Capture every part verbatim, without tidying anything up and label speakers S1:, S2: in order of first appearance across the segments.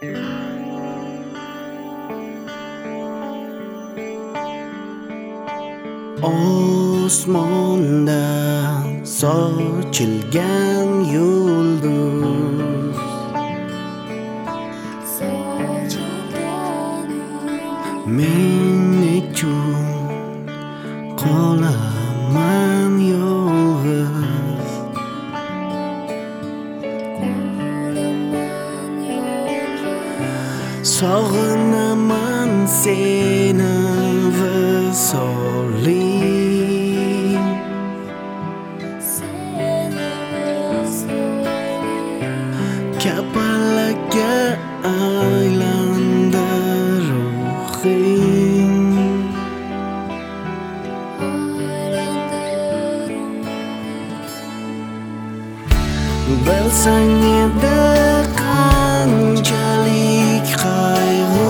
S1: Osmondan sochilgan yulduz men uchun qolaman yolg'iz. Sog'inaman seni visoling, kapalakka aylandi ruhing. Bilsang edi qanchalik qayg'u,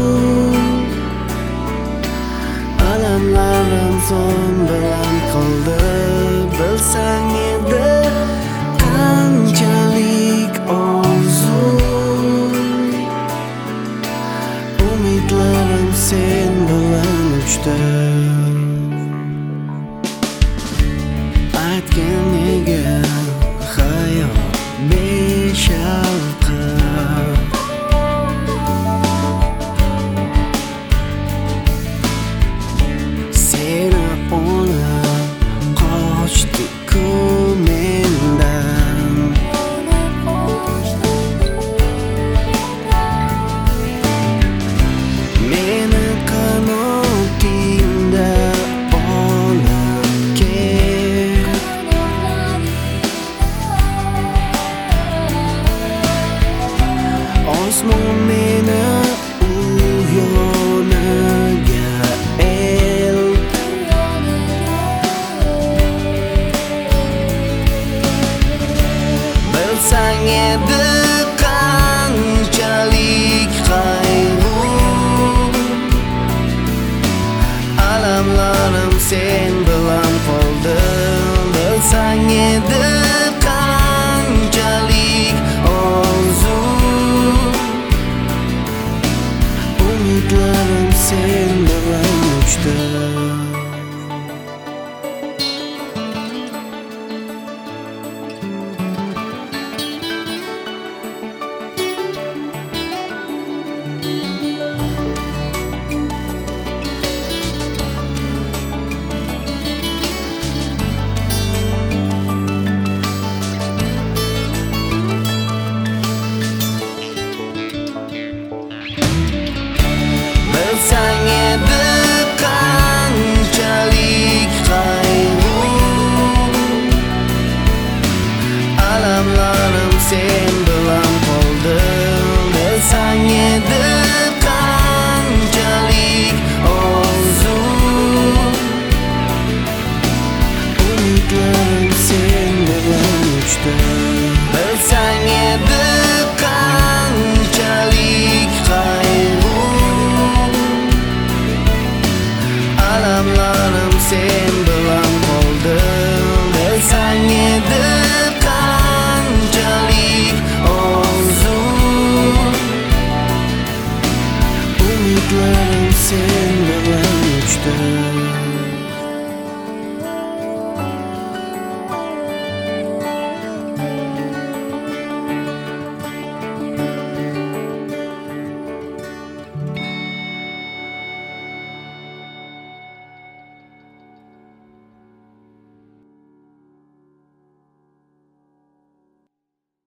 S1: alamlarim son bilan qoldi. Bilsang edi qanchalik orzu, umidlarim sen bilan uchdi. Aytgan nega hayot beshafqat, seni olib qochdi-ku mendan. Meni qanotingda olib kel, osmon meni u yoniga el. Bilsang edi qanchalik qayg'u, alamlarim sen bilan qoldi. Bilsang edi qanchalik orzu, umidlarim sen bilan uchdi. Bilsang edi qanchalik qayg'u, alamlarim sen bilan qoldi. Bilsang edi qanchalik orzu, umidlarim sen bilan uchdi. Bilsang edi qanchalik qayg'u, alamlarim sen bilan qoldi. Bilsang edi qanchalik orzu, umidlarim sen